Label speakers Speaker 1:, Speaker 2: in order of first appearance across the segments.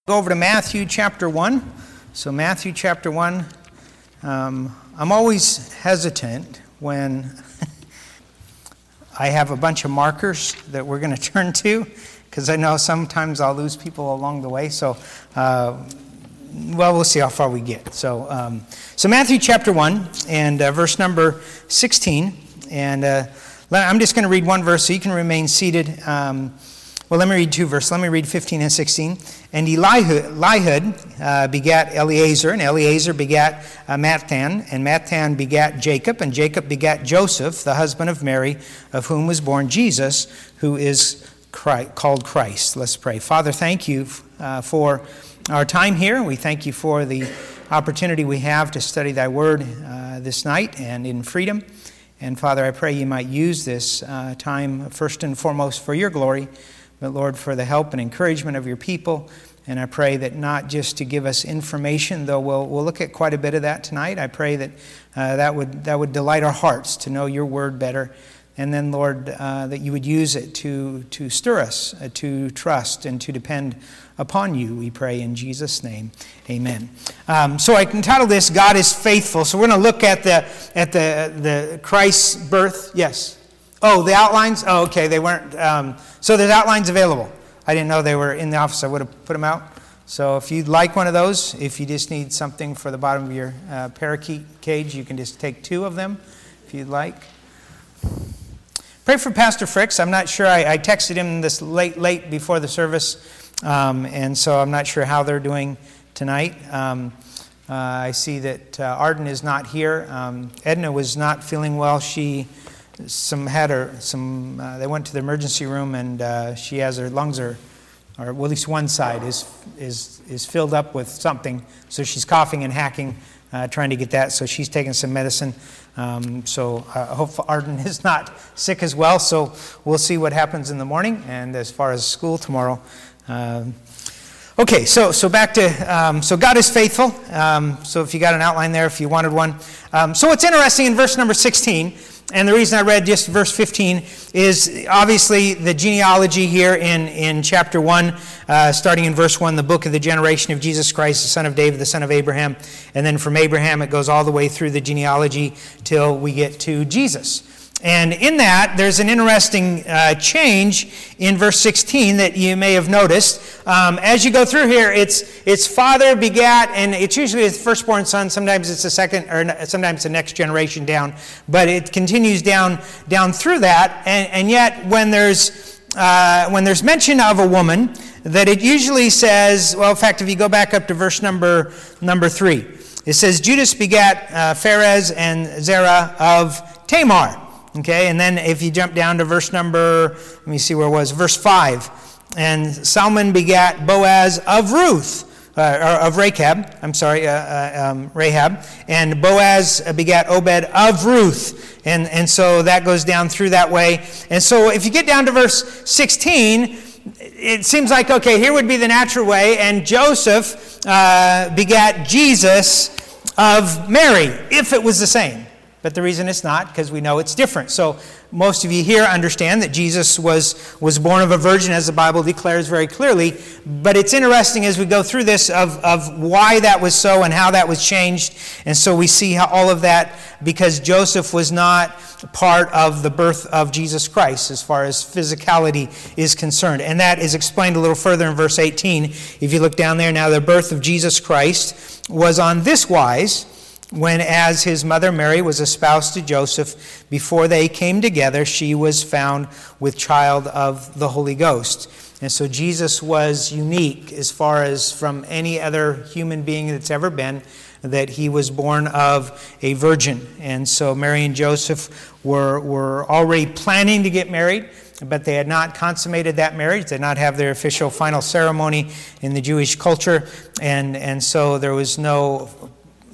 Speaker 1: Go over to Matthew chapter 1. So Matthew chapter 1, I'm always hesitant when I have a bunch of markers that we're going to turn to, because I know sometimes I'll lose people along the way. So, we'll see how far we get. So Matthew chapter 1 and verse number 16. And I'm just going to read one verse so you can remain seated. Let me read two verses. Let me read 15 and 16. And Elihud begat Eleazar, and Eleazar begat Matthan, and Matthan begat Jacob, and Jacob begat Joseph, the husband of Mary, of whom was born Jesus, who is called Christ. Let's pray. Father, thank you for our time here. We thank you for the opportunity we have to study thy word this night and in freedom. And Father, I pray you might use this time first and foremost for your glory, but Lord, for the help and encouragement of your people. And I pray that not just to give us information, though we'll look at quite a bit of that tonight. I pray that that would delight our hearts to know your word better. And then, Lord, that you would use it to stir us, to trust and to depend upon you, we pray in Jesus' name. Amen. So I can title this, God is Faithful. So we're going to look at the Christ's birth. Yes. Oh, the outlines? Oh, okay, they weren't. So there's outlines available. I didn't know they were in the office. I would have put them out. So if you'd like one of those, if you just need something for the bottom of your parakeet cage, you can just take two of them if you'd like. Pray for Pastor Fricks. I'm not sure. I texted him this late before the service, and so I'm not sure how they're doing tonight. I see that Arden is not here. Edna was not feeling well. They went to the emergency room, and she has her lungs or at least one side is filled up with something, so she's coughing and hacking, trying to get that. So she's taking some medicine. So I hope Arden is not sick as well. So we'll see what happens in the morning, and as far as school tomorrow. Okay, so back to, so God is faithful. So if you got an outline there, if you wanted one. So what's interesting in verse number 16, and the reason I read just verse 15 is obviously the genealogy here in chapter 1, starting in verse 1, the book of the generation of Jesus Christ, the son of David, the son of Abraham. And then from Abraham, it goes all the way through the genealogy till we get to Jesus. And in that, there's an interesting change in verse 16 that you may have noticed. As you go through here, it's father begat, and it's usually his firstborn son. Sometimes it's the second, or sometimes the next generation down. But it continues down through that. And yet, when there's mention of a woman, that it usually says, well, in fact, if you go back up to verse number 3, it says, Judas begat Pharez and Zerah of Tamar. Okay, and then if you jump down to verse number, let me see where it was, verse 5. And Salmon begat Boaz of Ruth, or of Rahab. Rahab. And Boaz begat Obed of Ruth. And so that goes down through that way. And so if you get down to verse 16, it seems like, okay, here would be the natural way. And Joseph begat Jesus of Mary, if it was the same. But the reason it's not, because we know it's different. So most of you here understand that Jesus was born of a virgin, as the Bible declares very clearly. But it's interesting as we go through this of why that was so and how that was changed. And so we see how all of that, because Joseph was not part of the birth of Jesus Christ as far as physicality is concerned. And that is explained a little further in verse 18. If you look down there, now the birth of Jesus Christ was on this wise, when as his mother Mary was espoused to Joseph, before they came together, she was found with child of the Holy Ghost. And so Jesus was unique as far as from any other human being that's ever been, that he was born of a virgin. And so Mary and Joseph were already planning to get married, but they had not consummated that marriage. They did not have their official final ceremony in the Jewish culture. And so there was no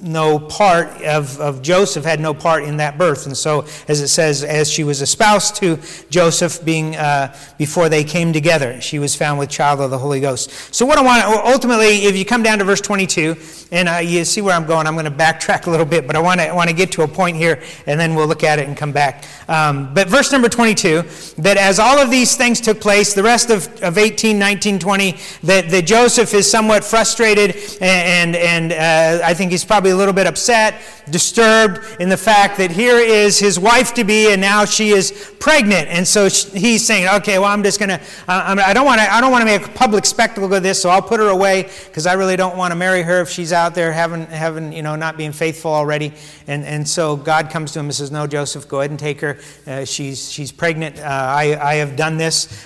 Speaker 1: no part of Joseph, had no part in that birth. And so, as it says, as she was espoused to Joseph, being before they came together, she was found with child of the Holy Ghost. So what I want, ultimately, if you come down to verse 22, and you see where I'm going, I'm going to backtrack a little bit, but I want to get to a point here, and then we'll look at it and come back. But verse number 22, that as all of these things took place, the rest of 18, 19, 20, that Joseph is somewhat frustrated, and I think he's probably a little bit upset, disturbed in the fact that here is his wife-to-be, and now she is pregnant. And so he's saying, okay, well, I'm just going to, I don't want to make a public spectacle of this, so I'll put her away, because I really don't want to marry her if she's out there having not being faithful already. And so God comes to him and says, no, Joseph, go ahead and take her. She's pregnant. I have done this,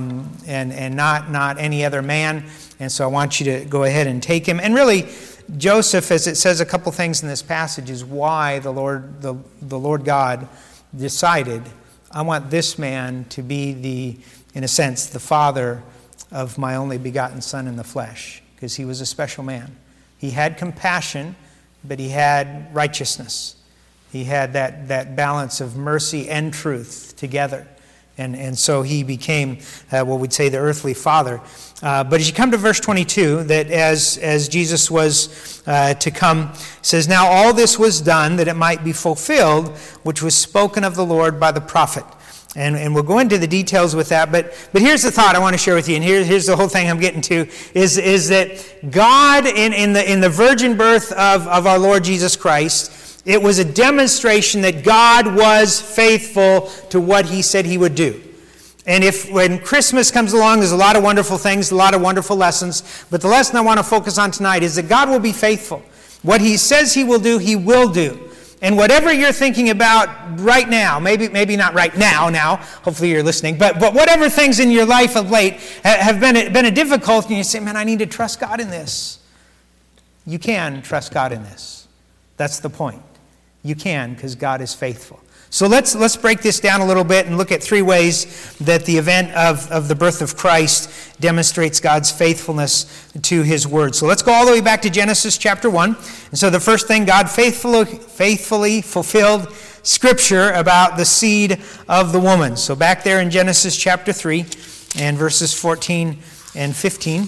Speaker 1: and not any other man. And so I want you to go ahead and take him. And really, Joseph, as it says a couple things in this passage, is why the Lord God decided, I want this man to be in a sense, the father of my only begotten son in the flesh, because he was a special man. He had compassion, but he had righteousness. He had that balance of mercy and truth together. And so he became what we'd say the earthly father. But as you come to verse 22, that as Jesus was to come, it says, now all this was done that it might be fulfilled, which was spoken of the Lord by the prophet. And we'll go into the details with that. But here's the thought I want to share with you, and here's the whole thing I'm getting to, is that God, in the virgin birth of our Lord Jesus Christ, it was a demonstration that God was faithful to what he said he would do. And when Christmas comes along, there's a lot of wonderful things, a lot of wonderful lessons. But the lesson I want to focus on tonight is that God will be faithful. What he says he will do, he will do. And whatever you're thinking about right now, maybe not right now, hopefully you're listening, but whatever things in your life of late have been a difficulty, and you say, man, I need to trust God in this. You can trust God in this. That's the point. You can, because God is faithful. So let's break this down a little bit and look at three ways that the event of the birth of Christ demonstrates God's faithfulness to his word. So let's go all the way back to Genesis chapter 1. And so the first thing, God faithfully fulfilled Scripture about the seed of the woman. So back there in Genesis chapter 3 and verses 14 and 15.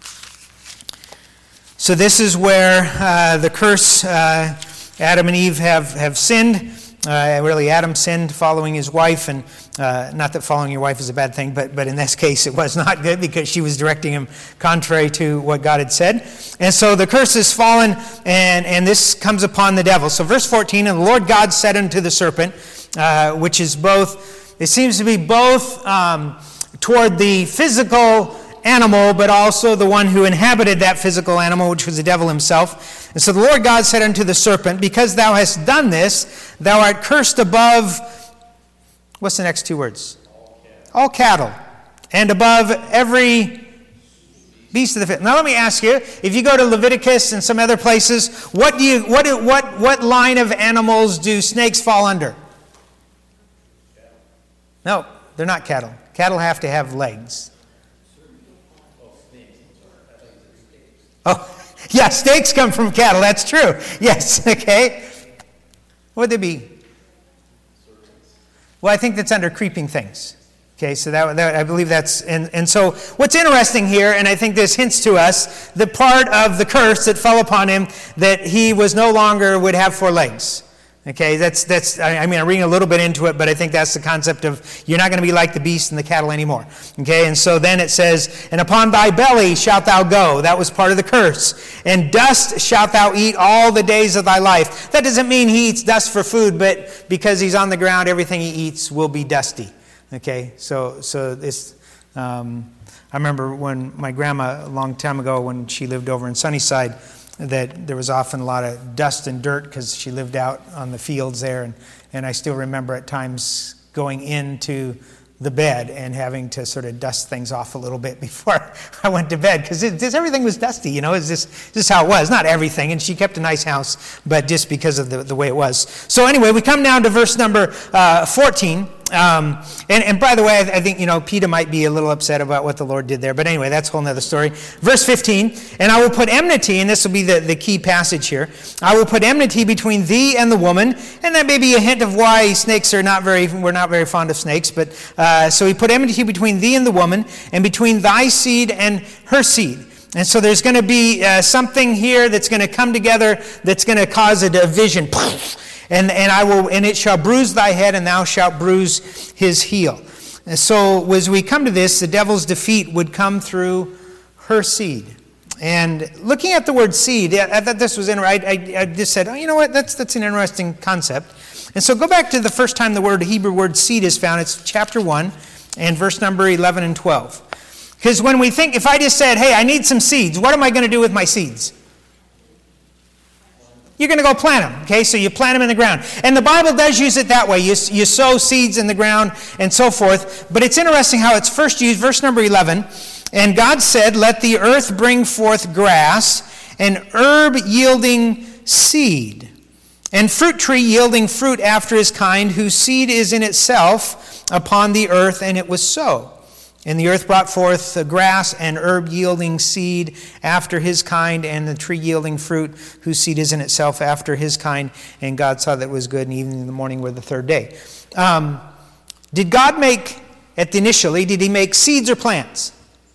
Speaker 1: So this is where the curse, Adam and Eve have sinned. Really, Adam sinned following his wife, and not that following your wife is a bad thing, but in this case it was not good because she was directing him contrary to what God had said. And so the curse is fallen, and this comes upon the devil. So verse 14, and the Lord God said unto the serpent, which is both, it seems to be both toward the physical animal, but also the one who inhabited that physical animal, which was the devil himself. And so the Lord God said unto the serpent, because thou hast done this, thou art cursed above, what's the next two words? All cattle. And above every beast of the field. Now let me ask you, if you go to Leviticus and some other places, what line of animals do snakes fall under? No, they're not cattle. Cattle have to have legs. Oh, yeah, steaks come from cattle. That's true. Yes, okay. What would they be? Well, I think that's under creeping things. Okay, so that I believe that's... And so what's interesting here, and I think this hints to us, the part of the curse that fell upon him, that he no longer would have 4 legs. Okay, I'm reading a little bit into it, but I think that's the concept of you're not going to be like the beast and the cattle anymore. Okay, and so then it says, and upon thy belly shalt thou go. That was part of the curse. And dust shalt thou eat all the days of thy life. That doesn't mean he eats dust for food, but because he's on the ground, everything he eats will be dusty. Okay, so this... I remember when my grandma, a long time ago, when she lived over in Sunnyside, that there was often a lot of dust and dirt because she lived out on the fields there. And I still remember at times going into the bed and having to sort of dust things off a little bit before I went to bed because everything was dusty, It's just how it was. Not everything, and she kept a nice house, but just because of the way it was. So anyway, we come down to verse number 14, and by the way, I think, PETA might be a little upset about what the Lord did there. But anyway, that's a whole nother story. Verse 15, and I will put enmity, and this will be the key passage here. I will put enmity between thee and the woman. And that may be a hint of why snakes we're not very fond of snakes. But so he put enmity between thee and the woman, and between thy seed and her seed. And so there's going to be something here that's going to come together that's going to cause a division. And it shall bruise thy head, and thou shalt bruise his heel. And so as we come to this, the devil's defeat would come through her seed. And looking at the word seed, I thought this was interesting. I just said, you know what, that's an interesting concept. And so go back to the first time the Hebrew word seed is found. It's chapter 1 and verse number 11 and 12. Because when we think, if I just said, hey, I need some seeds, what am I going to do with my seeds? You're going to go plant them, okay? So you plant them in the ground. And the Bible does use it that way. You sow seeds in the ground and so forth. But it's interesting how it's first used, verse number 11. And God said, let the earth bring forth grass, and herb yielding seed, and fruit tree yielding fruit after his kind, whose seed is in itself upon the earth, and it was so. And the earth brought forth grass and herb yielding seed after his kind, and the tree yielding fruit, whose seed is in itself after his kind. And God saw that it was good, and evening and the morning were the third day. Did God make, did he make seeds or plants?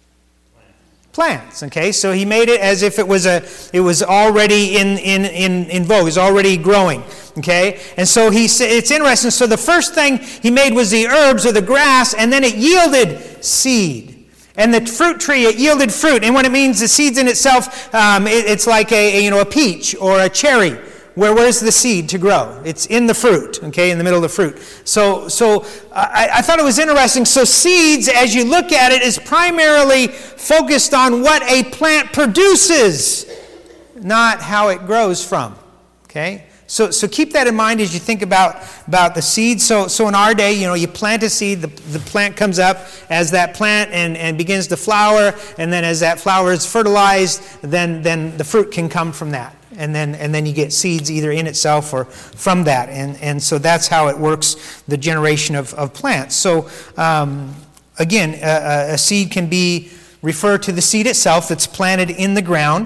Speaker 1: Plants, okay? So he made it as if it was already in vogue, it was already growing, okay? And so it's interesting. So the first thing he made was the herbs or the grass, and then it yielded seed. And the fruit tree, it yielded fruit. And when it means the seeds in itself, it's like a peach or a cherry. Where's the seed to grow? It's in the fruit, okay, in the middle of the fruit. So I thought it was interesting. So seeds, as you look at it, is primarily focused on what a plant produces, not how it grows from, okay? So keep that in mind as you think about the seed. So in our day, you plant a seed, the plant comes up as that plant and begins to flower, and then as that flower is fertilized, then the fruit can come from that. And then you get seeds either in itself or from that. And so that's how it works, the generation of plants. So again, a seed can be referred to the seed itself that's planted in the ground.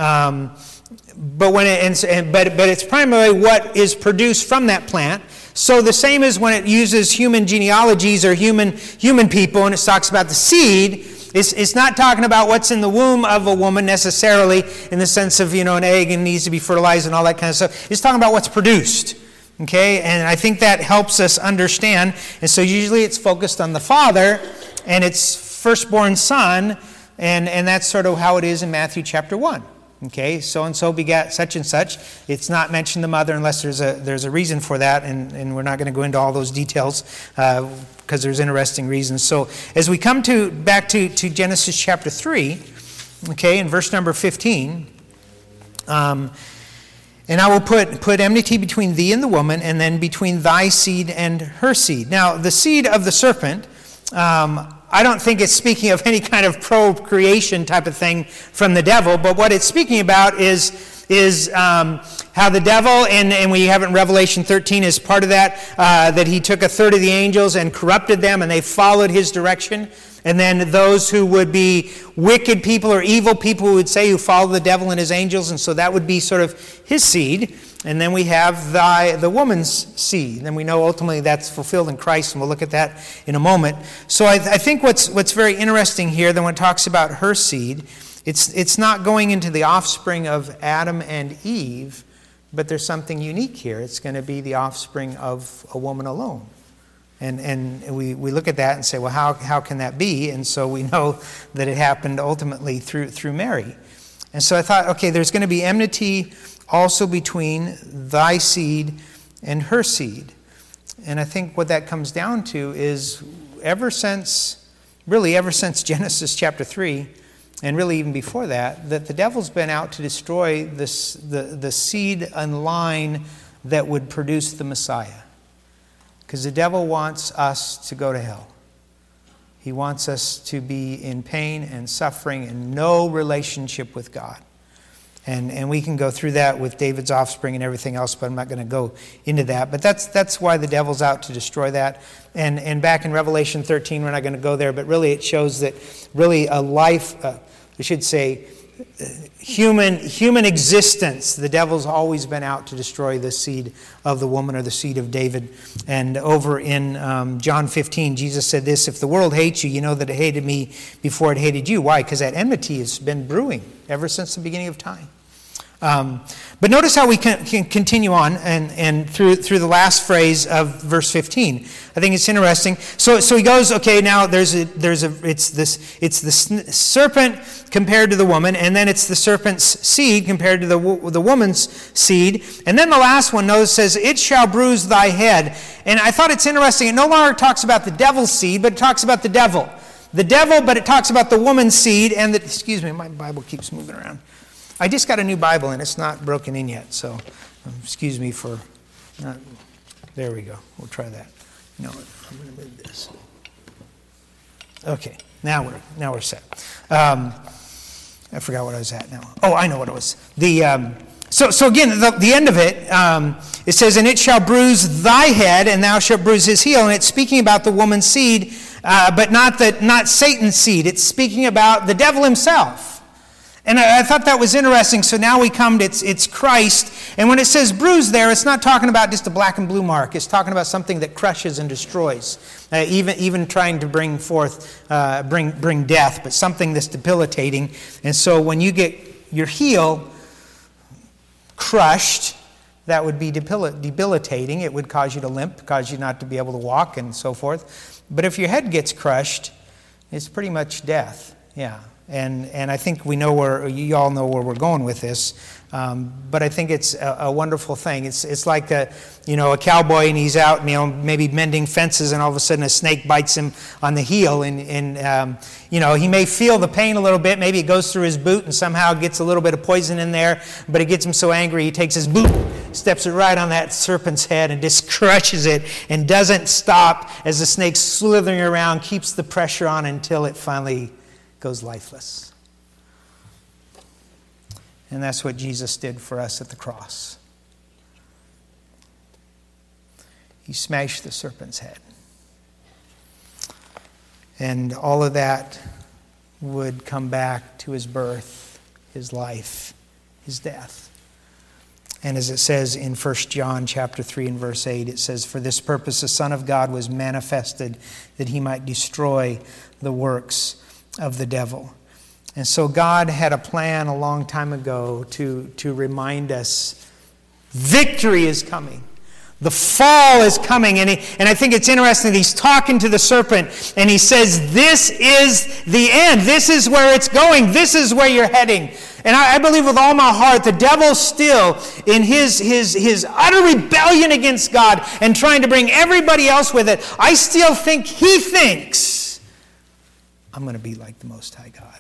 Speaker 1: But it's primarily what is produced from that plant. So the same as when it uses human genealogies or human people, and it talks about the seed, it's not talking about what's in the womb of a woman necessarily in the sense of, an egg and needs to be fertilized and all that kind of stuff. It's talking about what's produced. Okay? And I think that helps us understand. And so usually it's focused on the father and its firstborn son, and that's sort of how it is in Matthew chapter 1. Okay, so-and-so begat such and such. It's not mentioned the mother unless there's a reason for that, and we're not going to go into all those details because there's interesting reasons. So as we come back to Genesis chapter 3, okay, in verse number 15, and I will put enmity between thee and the woman, and then between thy seed and her seed. Now, the seed of the serpent, I don't think it's speaking of any kind of procreation type of thing from the devil, but what it's speaking about is how the devil, and we have it in Revelation 13 as part of that he took a third of the angels and corrupted them, and they followed his direction. And then those who would be wicked people or evil people who follow the devil and his angels, and so that would be sort of his seed. And then we have the woman's seed. And we know ultimately that's fulfilled in Christ, and we'll look at that in a moment. So I think what's very interesting here, that when it talks about her seed, it's not going into the offspring of Adam and Eve, but there's something unique here. It's going to be the offspring of a woman alone. And we look at that and say, well, how can that be? And so we know that it happened ultimately through Mary. And so I thought, okay, there's going to be enmity also between thy seed and her seed. And I think what that comes down to is ever since Genesis chapter 3, and really even before that the devil's been out to destroy the seed and line that would produce the Messiah. Because the devil wants us to go to hell. He wants us to be in pain and suffering and no relationship with God. And we can go through that with David's offspring and everything else, but I'm not going to go into that. But that's why the devil's out to destroy that. And back in Revelation 13, we're not going to go there, but really it shows that really a life, we should say, human existence, the devil's always been out to destroy the seed of the woman or the seed of David. And over in John 15, Jesus said this, if the world hates you, you know that it hated me before it hated you. Why? Because that enmity has been brewing ever since the beginning of time. But notice how we can continue on and through the last phrase of verse 15. I think it's interesting. So he goes, okay, now it's the serpent compared to the woman, and then it's the serpent's seed compared to the woman's seed, and then the last one notice says, it shall bruise thy head. And I thought it's interesting. It no longer talks about the devil's seed, but it talks about the devil. The devil, but it talks about the woman's seed, and excuse me, my Bible keeps moving around. I just got a new Bible, and it's not broken in yet, so excuse me for not... There we go. We'll try that. No, I'm going to move this. Okay, now we're set. I forgot what I was at now. Oh, I know what it was. So again, the end of it, it says, and it shall bruise thy head, and thou shalt bruise his heel. And it's speaking about the woman's seed, but not Satan's seed. It's speaking about the devil himself. And I thought that was interesting. So now we come to it's Christ. And when it says bruise there, it's not talking about just a black and blue mark. It's talking about something that crushes and destroys, even trying to bring forth, bring death, but something that's debilitating. And so when you get your heel crushed, that would be debilitating. It would cause you to limp, cause you not to be able to walk and so forth. But if your head gets crushed, it's pretty much death. Yeah. And I think you all know where we're going with this, but I think it's a wonderful thing. It's like a cowboy, and he's out, maybe mending fences, and all of a sudden a snake bites him on the heel, and he may feel the pain a little bit. Maybe it goes through his boot and somehow gets a little bit of poison in there, but it gets him so angry he takes his boot, steps it right on that serpent's head, and just crushes it, and doesn't stop as the snake's slithering around, keeps the pressure on until it finally goes lifeless. And that's what Jesus did for us at the cross. He smashed the serpent's head. And all of that would come back to his birth, his life, his death. And as it says in 1 John chapter 3 and verse 8, it says, for this purpose the Son of God was manifested, that he might destroy the works of the devil. And so God had a plan a long time ago to remind us victory is coming. The fall is coming. And I think it's interesting that he's talking to the serpent and he says, this is the end. This is where it's going. This is where you're heading. And I believe with all my heart, the devil still, in his utter rebellion against God and trying to bring everybody else with it, I still think he thinks, I'm going to be like the Most High God.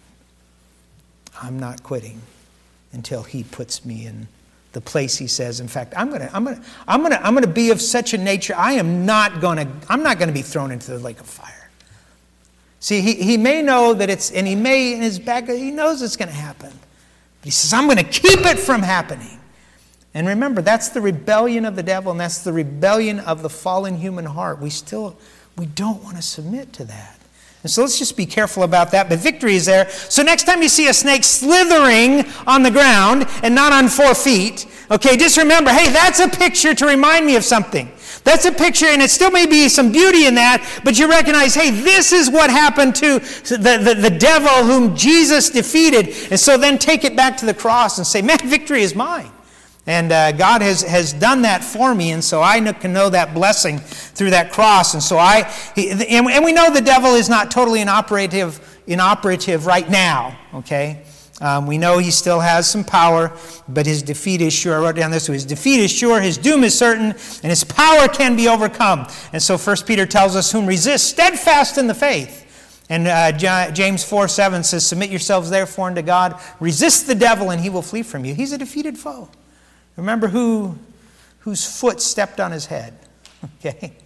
Speaker 1: I'm not quitting until he puts me in the place he says. In fact, I'm going to be of such a nature. I'm not going to be thrown into the lake of fire. See, he may know that and he may in his back, he knows it's going to happen. But he says, I'm going to keep it from happening. And remember, that's the rebellion of the devil, and that's the rebellion of the fallen human heart. We don't want to submit to that. And so let's just be careful about that. But victory is there. So next time you see a snake slithering on the ground and not on 4 feet, okay, just remember, hey, that's a picture to remind me of something. That's a picture, and it still may be some beauty in that, but you recognize, hey, this is what happened to the devil whom Jesus defeated. And so then take it back to the cross and say, man, victory is mine. And God has done that for me, and so I can know that blessing through that cross. And so and we know the devil is not totally inoperative right now, okay? We know he still has some power, but his defeat is sure. I wrote down this: his defeat is sure, his doom is certain, and his power can be overcome. And so 1 Peter tells us, whom resist steadfast in the faith. And James 4:7 says, submit yourselves therefore unto God, resist the devil, and he will flee from you. He's a defeated foe. Remember whose foot stepped on his head, okay?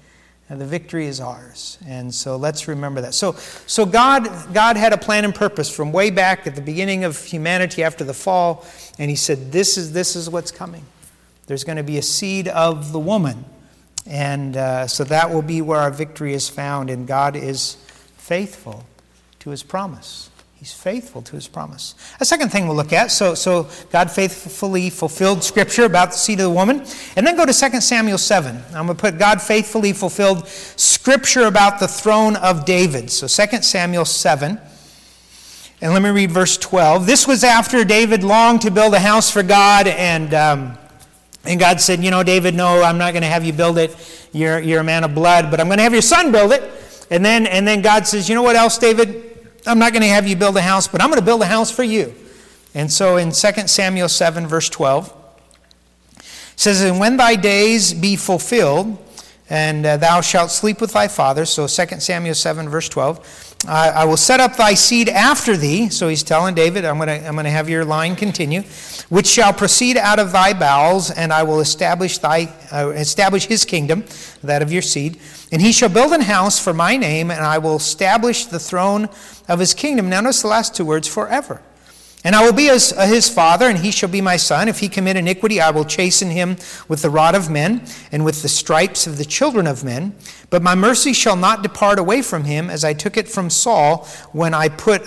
Speaker 1: and the victory is ours. And so let's remember that. So God had a plan and purpose from way back at the beginning of humanity after the fall, and he said, this is what's coming. There's going to be a seed of the woman. And so that will be where our victory is found, and God is faithful to his promise. He's faithful to his promise. A second thing we'll look at, so God faithfully fulfilled Scripture about the seed of the woman. And then go to 2 Samuel 7. I'm going to put God faithfully fulfilled Scripture about the throne of David. So 2 Samuel 7. And let me read verse 12. This was after David longed to build a house for God, and God said, David, no, I'm not going to have you build it. You're a man of blood, but I'm going to have your son build it. And then God says, you know what else, David? I'm not going to have you build a house, but I'm going to build a house for you. And so in 2 Samuel 7, verse 12, it says, and when thy days be fulfilled, and thou shalt sleep with thy father. So 2 Samuel 7, verse 12, I will set up thy seed after thee. So he's telling David, I'm going to have your line continue, which shall proceed out of thy bowels, and I will establish his kingdom, that of your seed. And he shall build an house for my name, and I will establish the throne of his kingdom. Now notice the last two words, forever. And I will be his father, and he shall be my son. If he commit iniquity, I will chasten him with the rod of men, and with the stripes of the children of men. But my mercy shall not depart away from him, as I took it from Saul, whom I put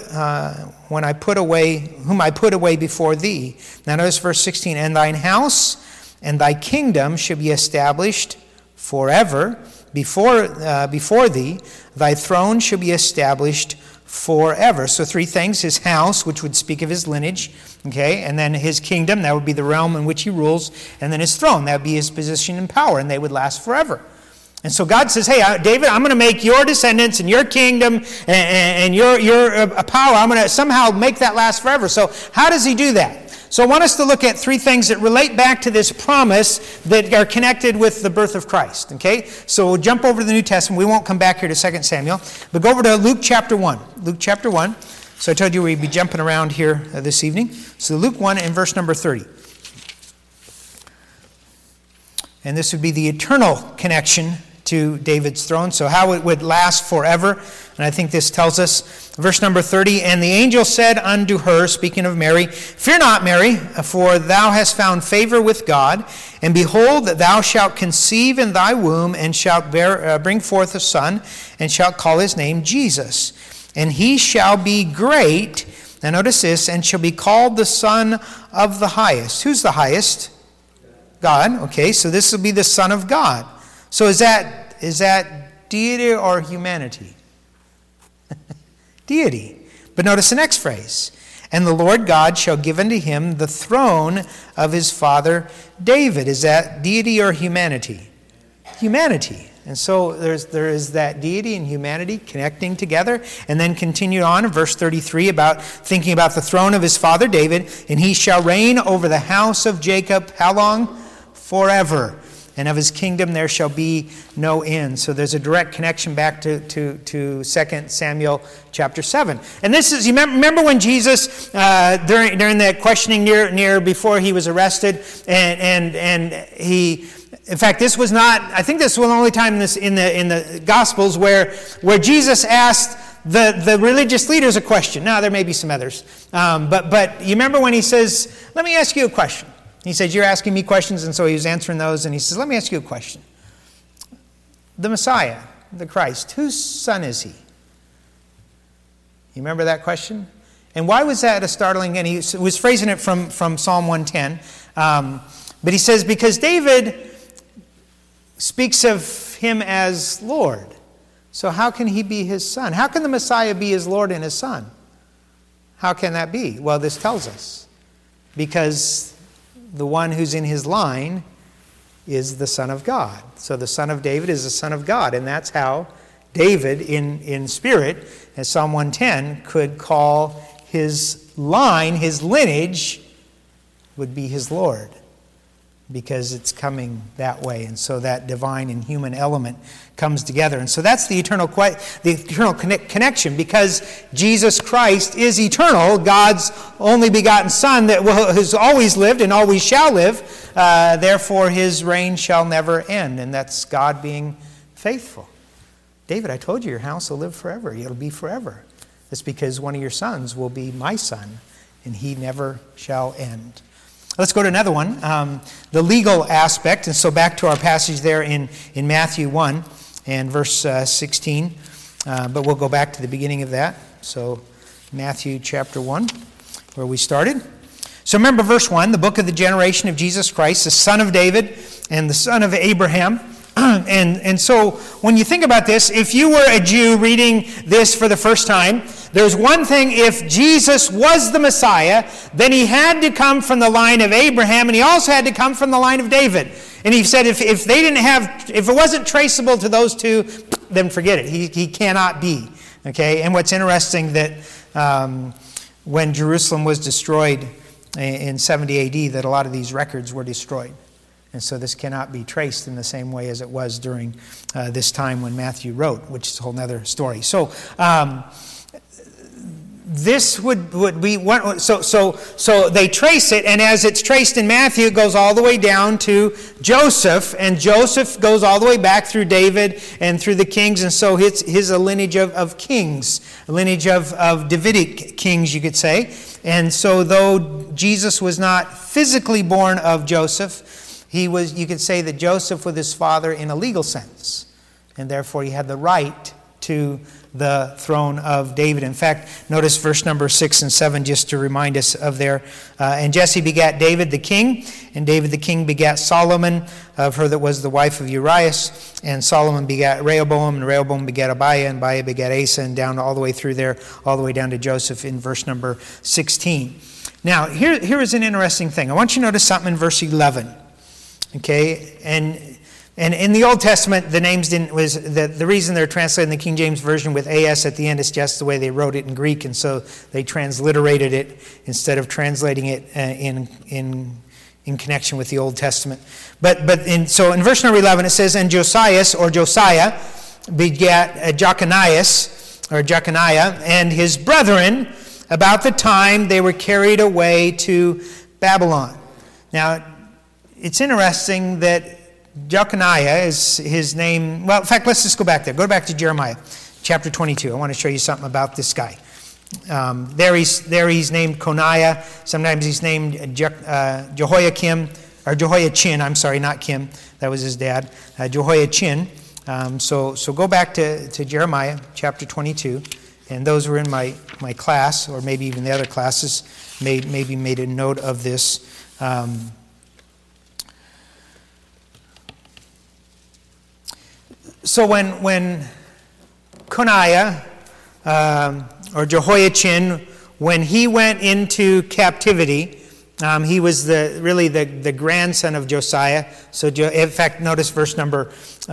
Speaker 1: away before thee. Now notice verse 16. And thine house and thy kingdom shall be established forever before thee. Thy throne shall be established forever. So three things: his house, which would speak of his lineage, okay, and then his kingdom, that would be the realm in which he rules, and then his throne, that would be his position and power, and they would last forever. And so God says, hey, David, I'm going to make your descendants and your kingdom and your power, I'm going to somehow make that last forever. So how does he do that? So I want us to look at three things that relate back to this promise that are connected with the birth of Christ, okay? So we'll jump over to the New Testament. We won't come back here to 2 Samuel, but go over to Luke chapter 1. Luke chapter 1. So I told you we'd be jumping around here this evening. So Luke 1 and verse number 30. And this would be the eternal connection to David's throne, so how it would last forever. And I think this tells us, verse number 30, and the angel said unto her, speaking of Mary, fear not, Mary, for thou hast found favor with God, and behold, that thou shalt conceive in thy womb, and shalt bring forth a son, and shalt call his name Jesus. And he shall be great, now notice this, and shall be called the Son of the Highest. Who's the highest? God. Okay, so this will be the Son of God. So is that deity or humanity? Deity. But notice the next phrase. And the Lord God shall give unto him the throne of his father David. Is that deity or humanity? Humanity. And so there is that deity and humanity connecting together. And then continue on in verse 33 about thinking about the throne of his father David. And he shall reign over the house of Jacob. How long? Forever. And of his kingdom there shall be no end. So there's a direct connection back to 2 Samuel chapter 7. And this is, you remember when Jesus, during that questioning near before he was arrested, and he, in fact, this was not, I think this was the only time in the Gospels where Jesus asked the religious leaders a question. Now, there may be some others. But you remember when he says, let me ask you a question. He says, you're asking me questions, and so he was answering those, and he says, let me ask you a question. The Messiah, the Christ, whose son is he? You remember that question? And why was that a startling, and he was phrasing it from Psalm 110, but he says, because David speaks of him as Lord, so how can he be his son? How can the Messiah be his Lord and his son? How can that be? Well, this tells us, because the one who's in his line is the Son of God. So the Son of David is the Son of God. And that's how David, in spirit, as Psalm 110, could call his line, his lineage, would be his Lord. Because it's coming that way. And so that divine and human element comes together. And so that's the eternal connection. Because Jesus Christ is eternal, God's only begotten Son that has always lived and always shall live. Therefore his reign shall never end. And that's God being faithful. David, I told you your house will live forever. It'll be forever. It's because one of your sons will be my son, and he never shall end. Let's go to another one, the legal aspect. And so back to our passage there in Matthew 1 and verse 16. But we'll go back to the beginning of that. So Matthew chapter 1, where we started. So remember verse 1, the book of the generation of Jesus Christ, the son of David and the son of Abraham. And so when you think about this, if you were a Jew reading this for the first time, there's one thing: if Jesus was the Messiah, then he had to come from the line of Abraham, and he also had to come from the line of David. And he said if it wasn't traceable to those two, then forget it. He cannot be. Okay. And what's interesting that when Jerusalem was destroyed in 70 AD, that a lot of these records were destroyed. And so this cannot be traced in the same way as it was during this time when Matthew wrote, which is a whole other story. So this would be one. So they trace it, and as it's traced in Matthew, it goes all the way down to Joseph, and Joseph goes all the way back through David and through the kings, and so his a lineage of kings, a lineage of Davidic kings, you could say. And so though Jesus was not physically born of Joseph, you could say that Joseph was his father in a legal sense, and therefore he had the right to the throne of David. In fact, notice verse number 6 and 7 just to remind us of there. And Jesse begat David the king, and David the king begat Solomon, of her that was the wife of Urias, and Solomon begat Rehoboam, and Rehoboam begat Abiah, and Abiah begat Asa, and down all the way through there, all the way down to Joseph in verse number 16. Now, here is an interesting thing. I want you to notice something in verse 11. Okay, and in the Old Testament, the names the reason they're translated in the King James Version with AS at the end is just the way they wrote it in Greek, and so they transliterated it instead of translating it in connection with the Old Testament. So in verse number 11 it says, and Josias begat Jeconiah and his brethren about the time they were carried away to Babylon. Now, it's interesting that Jeconiah is his name. Well, in fact, let's just go back there. Go back to Jeremiah chapter 22. I want to show you something about this guy. There he's named Coniah. Sometimes he's named Jehoiakim, or Jehoiachin. I'm sorry, not Kim. That was his dad. Jehoiachin. So go back to Jeremiah chapter 22. And those were in my class, or maybe even the other classes, maybe made a note of this. So when Coniah, or Jehoiachin, when he went into captivity, he was really the grandson of Josiah. So in fact, notice verse number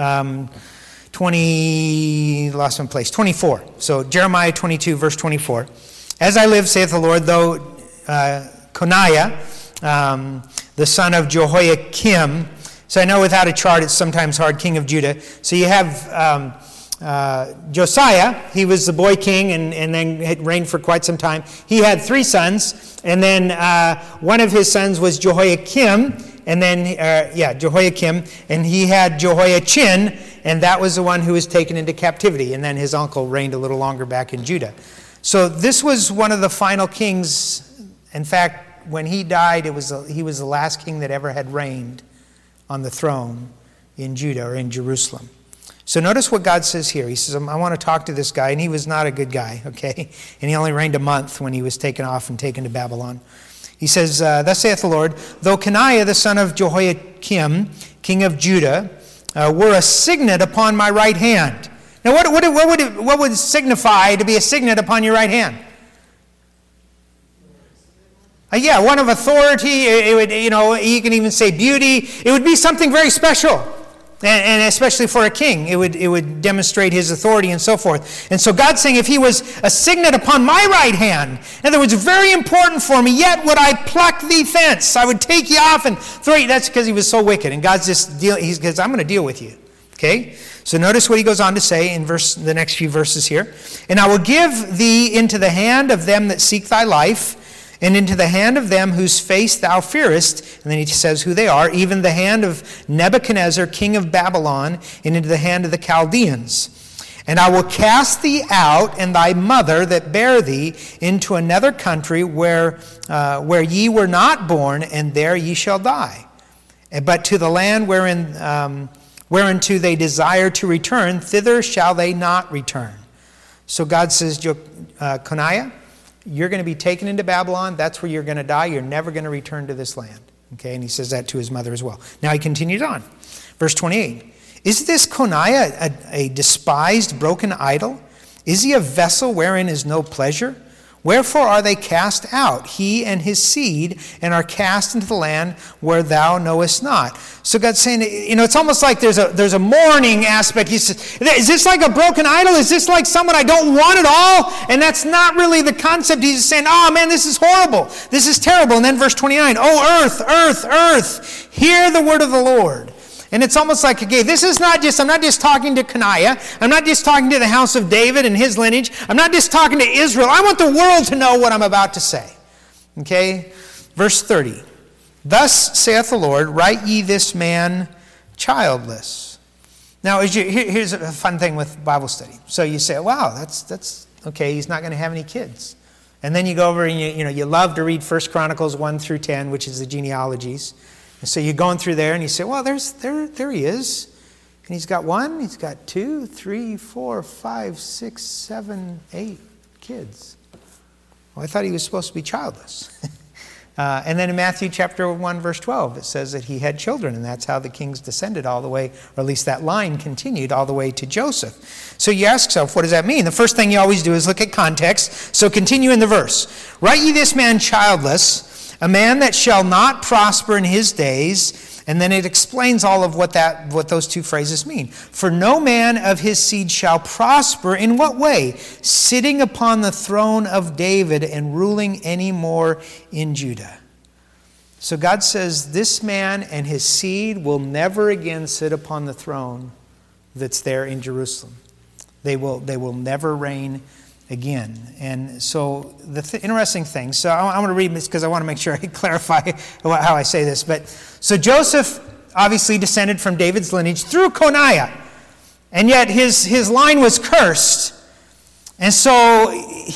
Speaker 1: 24. So Jeremiah 22, verse 24. As I live, saith the Lord, though Coniah, the son of Jehoiakim. So I know without a chart it's sometimes hard, king of Judah. So you have Josiah. He was the boy king and then had reigned for quite some time. He had 3 sons, and then one of his sons was Jehoiakim, and then Jehoiakim, and he had Jehoiachin, and that was the one who was taken into captivity, and then his uncle reigned a little longer back in Judah. So this was one of the final kings. In fact, when he died, he was the last king that ever had reigned on the throne in Judah or in Jerusalem. So notice what God says here. He says, I want to talk to this guy, and he was not a good guy, okay? And he only reigned a month when he was taken off and taken to Babylon. He says, thus saith the Lord, though Coniah the son of Jehoiakim, king of Judah, were a signet upon my right hand. Now what would signify to be a signet upon your right hand? One of authority. It would, you can even say beauty. It would be something very special, and especially for a king, it would demonstrate his authority and so forth. And so God's saying, if he was a signet upon my right hand, in other words, very important for me, yet would I pluck thee thence. I would take you off and throw you. That's because he was so wicked, and God's he says, I'm going to deal with you. Okay. So notice what he goes on to say in the next few verses here. And I will give thee into the hand of them that seek thy life, and into the hand of them whose face thou fearest. And then he says who they are, even the hand of Nebuchadnezzar, king of Babylon, and into the hand of the Chaldeans. And I will cast thee out and thy mother that bare thee into another country where ye were not born, and there ye shall die. But to the land whereunto they desire to return, thither shall they not return. So God says, Coniah, you're going to be taken into Babylon. That's where you're going to die. You're never going to return to this land. Okay, and he says that to his mother as well. Now he continues on. Verse 28. Is this Coniah a despised, broken idol? Is he a vessel wherein is no pleasure? Wherefore are they cast out, he and his seed, and are cast into the land where thou knowest not? So God's saying, it's almost like there's a mourning aspect. He says, is this like a broken idol? Is this like someone I don't want at all? And that's not really the concept. He's just saying, oh man, this is horrible. This is terrible. And then verse 29, oh earth, earth, earth, hear the word of the Lord. And it's almost like, okay, I'm not just talking to Coniah. I'm not just talking to the house of David and his lineage. I'm not just talking to Israel. I want the world to know what I'm about to say. Okay? Verse 30. Thus saith the Lord, write ye this man childless. Now, here's a fun thing with Bible study. So you say, wow, that's okay, he's not going to have any kids. And then you go over and you love to read 1 Chronicles 1 through 10, which is the genealogies. And so you're going through there and you say, well, there he is. And he's got 1, he's got 2, 3, 4, 5, 6, 7, 8 kids. Well, I thought he was supposed to be childless. And then in Matthew chapter 1, verse 12, it says that he had children, and that's how the kings descended all the way, or at least that line continued all the way to Joseph. So you ask yourself, what does that mean? The first thing you always do is look at context. So continue in the verse. Write ye this man childless, a man that shall not prosper in his days. And then it explains all of what those two phrases mean. For no man of his seed shall prosper. In what way? Sitting upon the throne of David and ruling any more in Judah. So God says this man and his seed will never again sit upon the throne that's there in Jerusalem. They will never reign again. And so the interesting thing, so I want to read this because I want to make sure I clarify how I say this. But so Joseph obviously descended from David's lineage through Coniah, and yet his line was cursed. And so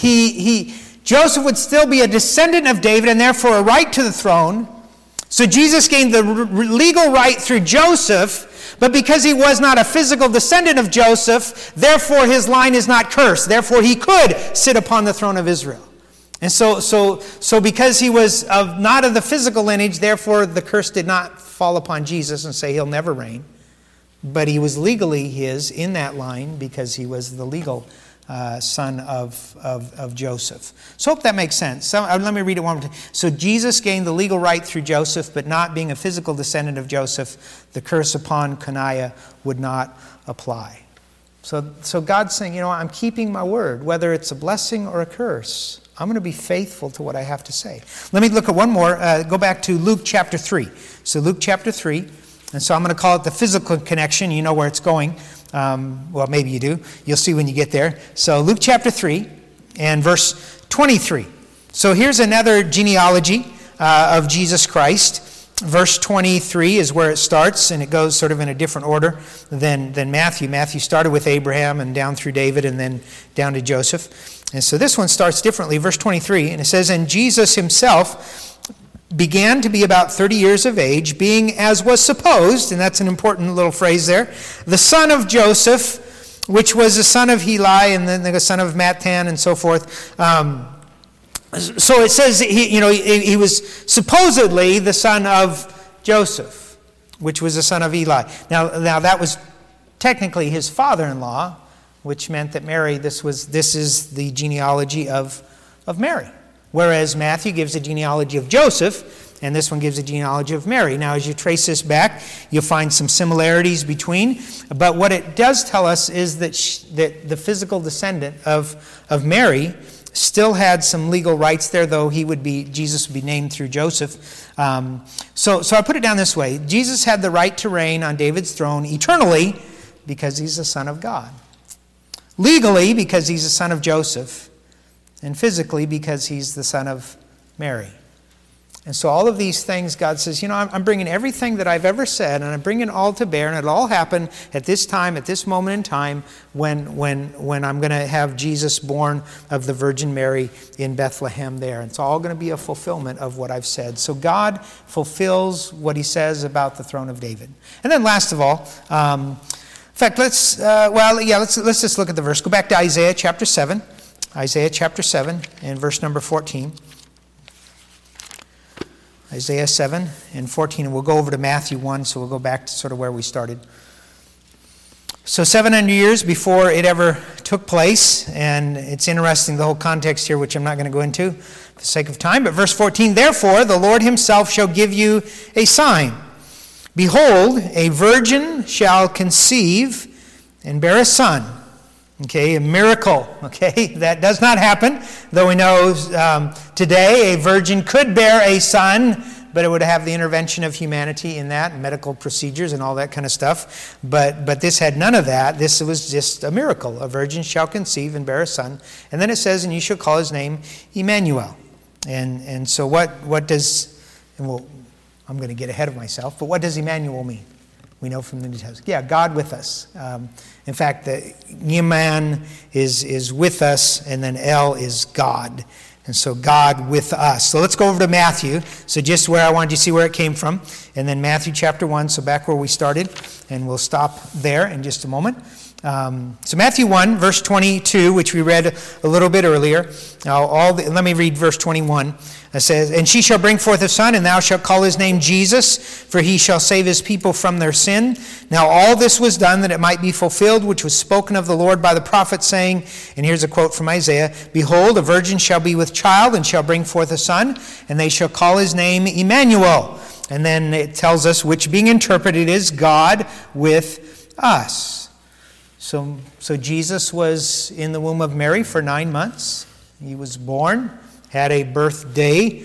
Speaker 1: Joseph would still be a descendant of David and therefore a right to the throne. So Jesus gained the legal right through Joseph, but because he was not a physical descendant of Joseph, therefore his line is not cursed. Therefore he could sit upon the throne of Israel. And so because he was not of the physical lineage, therefore the curse did not fall upon Jesus and say he'll never reign. But he was legally his in that line because he was the legal son of Joseph. So I hope that makes sense. So let me read it one more time. So Jesus gained the legal right through Joseph, but not being a physical descendant of Joseph, the curse upon Coniah would not apply. So God's saying, I'm keeping my word, whether it's a blessing or a curse. I'm going to be faithful to what I have to say. Let me look at one more. Go back to Luke chapter 3. So Luke chapter 3. And so I'm going to call it the physical connection. You know where it's going. Well, maybe you do. You'll see when you get there. So Luke chapter 3 and verse 23. So here's another genealogy of Jesus Christ. Verse 23 is where it starts, and it goes sort of in a different order than Matthew. Matthew started with Abraham and down through David and then down to Joseph. And so this one starts differently. Verse 23, and it says, and Jesus himself began to be about 30 years of age, being as was supposed, and that's an important little phrase there, the son of Joseph, which was the son of Heli, and then the son of Mattan, and so forth. So it says he was supposedly the son of Joseph, which was the son of Eli. Now that was technically his father-in-law, which meant that Mary, this is the genealogy of Mary. Whereas Matthew gives a genealogy of Joseph, and this one gives a genealogy of Mary. Now, as you trace this back, you'll find some similarities between. But what it does tell us is that the physical descendant of Mary still had some legal rights there, though Jesus would be named through Joseph. So I put it down this way. Jesus had the right to reign on David's throne eternally because he's the son of God. Legally, because he's the son of Joseph. And physically, because he's the son of Mary. And so all of these things, God says, I'm bringing everything that I've ever said, and I'm bringing it all to bear, and it'll all happen at this time, at this moment in time, when I'm going to have Jesus born of the Virgin Mary in Bethlehem there. And it's all going to be a fulfillment of what I've said. So God fulfills what he says about the throne of David. And then last of all, in fact, let's just look at the verse. Go back to Isaiah chapter 7. Isaiah chapter 7 and verse number 14. Isaiah 7 and 14, and we'll go over to Matthew 1, so we'll go back to sort of where we started. So 700 years before it ever took place, and it's interesting, the whole context here, which I'm not going to go into for the sake of time, but verse 14, therefore the Lord himself shall give you a sign. Behold, a virgin shall conceive and bear a son. Okay, a miracle. Okay, that does not happen, though we know today a virgin could bear a son, but it would have the intervention of humanity in that, medical procedures and all that kind of stuff. But this had none of that. This was just a miracle. A virgin shall conceive and bear a son. And then it says, and you shall call his name Emmanuel. And so what does, and I'm going to get ahead of myself, but what does Emmanuel mean? We know from the New Testament. Yeah, God with us. In fact, the Yeman is with us, and then El is God. And so God with us. So let's go over to Matthew. So just where I wanted you to see where it came from. And then Matthew chapter 1, so back where we started. And we'll stop there in just a moment. So Matthew 1, verse 22, which we read a little bit earlier. Now, let me read verse 21. It says, and she shall bring forth a son, and thou shalt call his name Jesus, for he shall save his people from their sin. Now all this was done that it might be fulfilled, which was spoken of the Lord by the prophet, saying, and here's a quote from Isaiah, behold, a virgin shall be with child, and shall bring forth a son, and they shall call his name Emmanuel. And then it tells us, which being interpreted is God with us. So Jesus was in the womb of Mary for 9 months. He was born, had a birthday,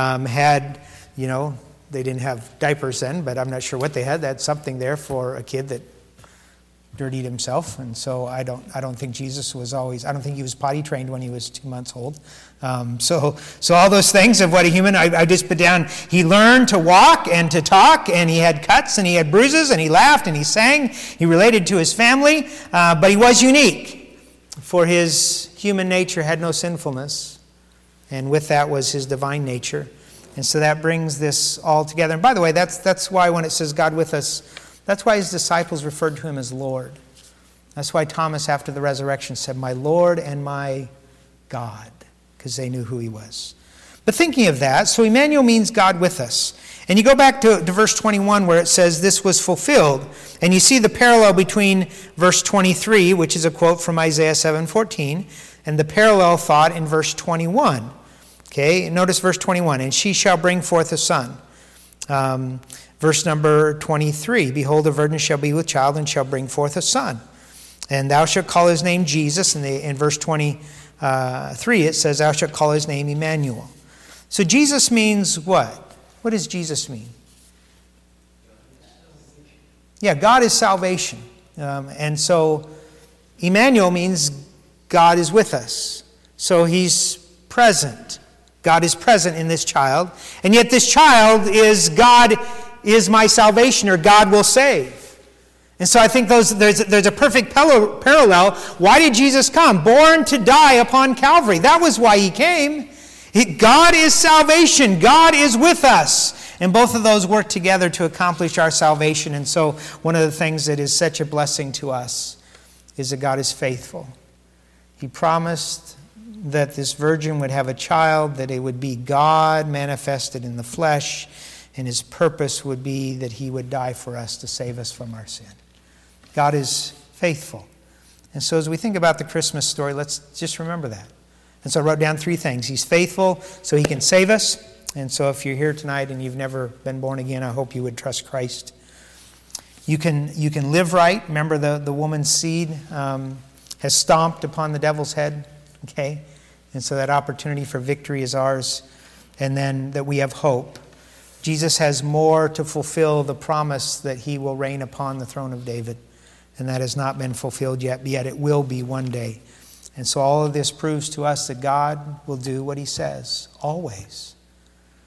Speaker 1: they didn't have diapers then, but I'm not sure what they had. They had something there for a kid that dirtied himself. And so I don't think Jesus was I don't think he was potty trained when he was 2 months old. So all those things of what a human, I just put down, he learned to walk and to talk, and he had cuts and he had bruises, and he laughed and he sang. He related to his family, but he was unique, for his human nature had no sinfulness. And with that was his divine nature. And so that brings this all together. And by the way, that's why when it says God with us, that's why his disciples referred to him as Lord. That's why Thomas, after the resurrection, said, my Lord and my God, because they knew who he was. But thinking of that, so Emmanuel means God with us. And you go back to verse 21 where it says this was fulfilled. And you see the parallel between verse 23, which is a quote from Isaiah 7:14, and the parallel thought in verse 21. Okay, notice verse 21. And she shall bring forth a son. Verse number 23. Behold, a virgin shall be with child and shall bring forth a son. And thou shalt call his name Jesus. And in verse 23 it says, thou shalt call his name Emmanuel. So Jesus means what? What does Jesus mean? Yeah, God is salvation. And so Emmanuel means God is with us. So he's present. God is present in this child. And yet this child is God is my salvation, or God will save. And so I think there's a perfect parallel. Why did Jesus come? Born to die upon Calvary. That was why he came. God is salvation. God is with us. And both of those work together to accomplish our salvation. And so one of the things that is such a blessing to us is that God is faithful. He promised that this virgin would have a child, that it would be God manifested in the flesh, and his purpose would be that he would die for us to save us from our sin. God is faithful. And so as we think about the Christmas story, let's just remember that. And so I wrote down 3 things. He's faithful so he can save us. And so if you're here tonight and you've never been born again, I hope you would trust Christ. You can live right. Remember the woman's seed has stomped upon the devil's head. Okay? And so that opportunity for victory is ours. And then that we have hope. Jesus has more to fulfill the promise that he will reign upon the throne of David. And that has not been fulfilled yet it will be one day. And so all of this proves to us that God will do what he says, always.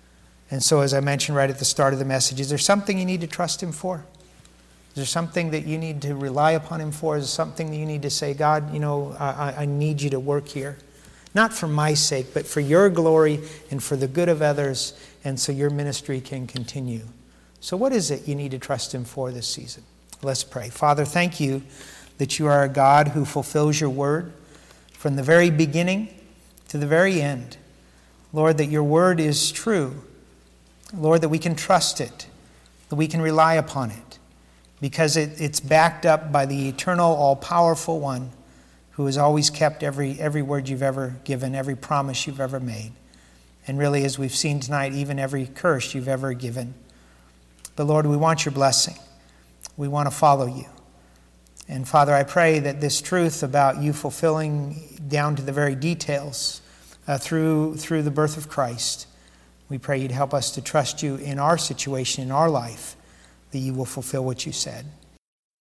Speaker 1: And so as I mentioned right at the start of the message, is there something you need to trust him for? Is there something that you need to rely upon him for? Is there something that you need to say, God, I need you to work here? Not for my sake, but for your glory and for the good of others, and so your ministry can continue. So what is it you need to trust him for this season? Let's pray. Father, thank you that you are a God who fulfills your word from the very beginning to the very end. Lord, that your word is true. Lord, that we can trust it, that we can rely upon it, because it's backed up by the eternal, all-powerful one who has always kept every word you've ever given, every promise you've ever made. And really, as we've seen tonight, even every curse you've ever given. But Lord, we want your blessing. We want to follow you. And Father, I pray that this truth about you fulfilling down to the very details through the birth of Christ, we pray you'd help us to trust you in our situation, in our life, that you will fulfill what you said.